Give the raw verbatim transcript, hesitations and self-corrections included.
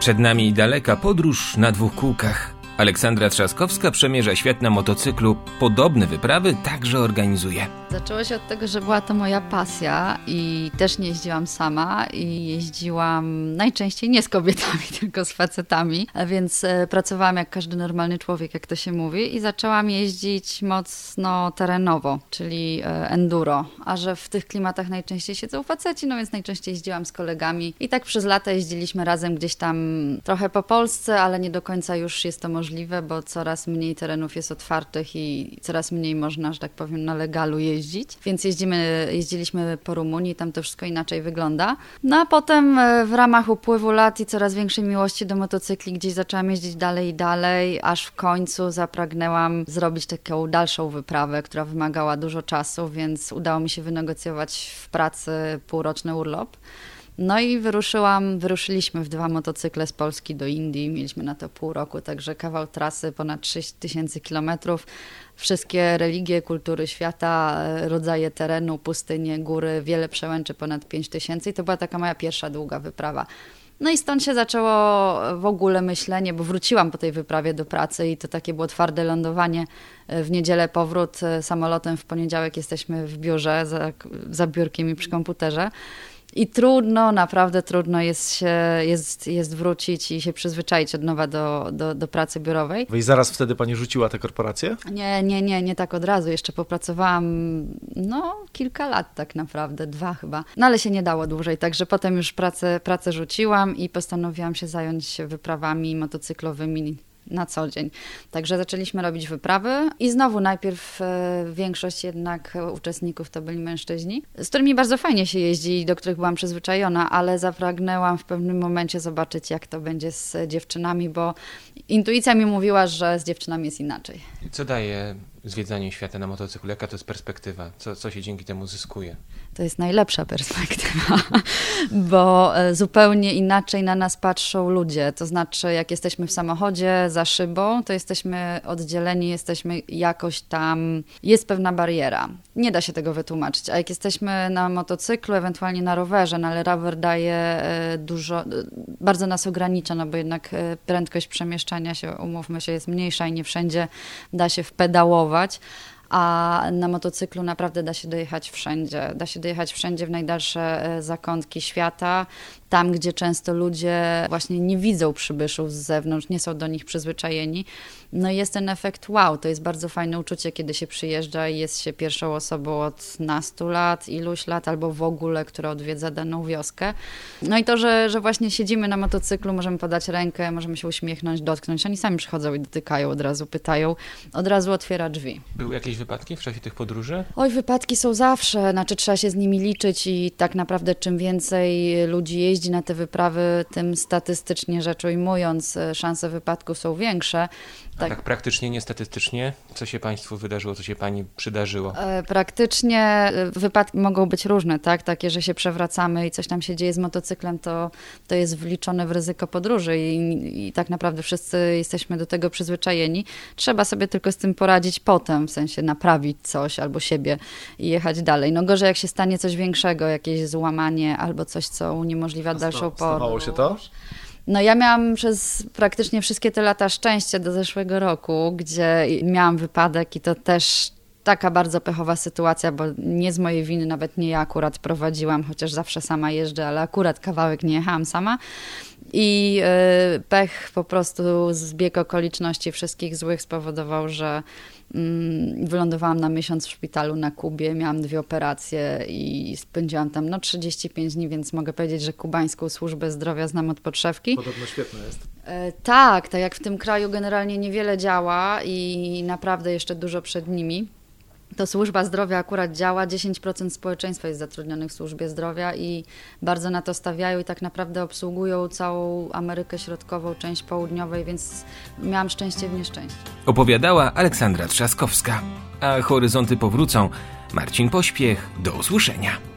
Przed nami daleka podróż na dwóch kółkach. Aleksandra Trzaskowska przemierza świat na motocyklu. Podobne wyprawy także organizuje. Zaczęło się od tego, że była to moja pasja i też nie jeździłam sama i jeździłam najczęściej nie z kobietami, tylko z facetami, a więc e, pracowałam jak każdy normalny człowiek, jak to się mówi, i zaczęłam jeździć mocno terenowo, czyli e, enduro, a że w tych klimatach najczęściej siedzą faceci, no więc najczęściej jeździłam z kolegami i tak przez lata jeździliśmy razem gdzieś tam trochę po Polsce, ale nie do końca już jest to możliwe, bo coraz mniej terenów jest otwartych i coraz mniej można, że tak powiem, na legalu jeździć. Więc jeździmy, jeździliśmy po Rumunii, tam to wszystko inaczej wygląda. No a potem w ramach upływu lat i coraz większej miłości do motocykli gdzieś zaczęłam jeździć dalej i dalej, aż w końcu zapragnęłam zrobić taką dalszą wyprawę, która wymagała dużo czasu, więc udało mi się wynegocjować w pracy półroczny urlop. No i wyruszyłam, wyruszyliśmy w dwa motocykle z Polski do Indii, mieliśmy na to pół roku, także kawał trasy, ponad sześć tysięcy kilometrów, wszystkie religie, kultury świata, rodzaje terenu, pustynie, góry, wiele przełęczy, ponad pięć tysięcy i to była taka moja pierwsza długa wyprawa. No i stąd się zaczęło w ogóle myślenie, bo wróciłam po tej wyprawie do pracy i to takie było twarde lądowanie. W niedzielę powrót samolotem, w poniedziałek jesteśmy w biurze, za, za biurkiem i przy komputerze. I trudno, naprawdę trudno jest, się, jest, jest wrócić i się przyzwyczaić od nowa do, do, do pracy biurowej. I zaraz wtedy pani rzuciła tę korporację? Nie, nie, nie, nie tak od razu. Jeszcze popracowałam no kilka lat tak naprawdę, dwa chyba. No ale się nie dało dłużej, także potem już pracę, pracę rzuciłam i postanowiłam się zająć wyprawami motocyklowymi na co dzień. Także zaczęliśmy robić wyprawy i znowu najpierw e, większość jednak uczestników to byli mężczyźni, z którymi bardzo fajnie się jeździ i do których byłam przyzwyczajona, ale zapragnęłam w pewnym momencie zobaczyć, jak to będzie z dziewczynami, bo intuicja mi mówiła, że z dziewczynami jest inaczej. Co daje zwiedzanie świata na motocyklu? Jaka to jest perspektywa? Co, co się dzięki temu zyskuje? To jest najlepsza perspektywa, bo zupełnie inaczej na nas patrzą ludzie. To znaczy, jak jesteśmy w samochodzie za szybą, to jesteśmy oddzieleni, jesteśmy jakoś tam, jest pewna bariera. Nie da się tego wytłumaczyć. A jak jesteśmy na motocyklu, ewentualnie na rowerze, no ale rower daje dużo, bardzo nas ogranicza, no bo jednak prędkość przemieszczania się, umówmy się, jest mniejsza i nie wszędzie da się wpedałować. A na motocyklu naprawdę da się dojechać wszędzie. Da się dojechać wszędzie w najdalsze zakątki świata, tam gdzie często ludzie właśnie nie widzą przybyszów z zewnątrz, nie są do nich przyzwyczajeni. No i jest ten efekt wow, to jest bardzo fajne uczucie, kiedy się przyjeżdża i jest się pierwszą osobą od nastu lat, iluś lat, albo w ogóle, która odwiedza daną wioskę. No i to, że, że właśnie siedzimy na motocyklu, możemy podać rękę, możemy się uśmiechnąć, dotknąć. Oni sami przychodzą i dotykają, od razu pytają, od razu otwiera drzwi. Były jakieś wypadki w czasie tych podróży? Oj, wypadki są zawsze, znaczy trzeba się z nimi liczyć i tak naprawdę czym więcej ludzi jeździ na te wyprawy, tym statystycznie rzecz ujmując, szanse wypadków są większe. Tak. A tak praktycznie, nie statystycznie? Co się państwu wydarzyło, co się pani przydarzyło? E, praktycznie wypadki mogą być różne, tak? Takie, że się przewracamy i coś tam się dzieje z motocyklem, to, to jest wliczone w ryzyko podróży i, i tak naprawdę wszyscy jesteśmy do tego przyzwyczajeni. Trzeba sobie tylko z tym poradzić potem, w sensie naprawić coś albo siebie i jechać dalej. No gorzej jak się stanie coś większego, jakieś złamanie albo coś, co uniemożliwia dalszą podróż. Stawało się to? No ja miałam przez praktycznie wszystkie te lata szczęście do zeszłego roku, gdzie miałam wypadek i to też taka bardzo pechowa sytuacja, bo nie z mojej winy, nawet nie ja akurat prowadziłam, chociaż zawsze sama jeżdżę, ale akurat kawałek nie jechałam sama. I yy, pech po prostu, zbieg okoliczności wszystkich złych spowodował, że yy, wylądowałam na miesiąc w szpitalu na Kubie, miałam dwie operacje i spędziłam tam no trzydzieści pięć dni, więc mogę powiedzieć, że kubańską służbę zdrowia znam od podszewki. Podobno świetna jest. Yy, tak, tak jak w tym kraju generalnie niewiele działa i naprawdę jeszcze dużo przed nimi. To służba zdrowia akurat działa, dziesięć procent społeczeństwa jest zatrudnionych w służbie zdrowia i bardzo na to stawiają i tak naprawdę obsługują całą Amerykę Środkową, część południowej, więc miałam szczęście w nieszczęściu. Opowiadała Aleksandra Trzaskowska. A horyzonty powrócą. Marcin Pośpiech, do usłyszenia.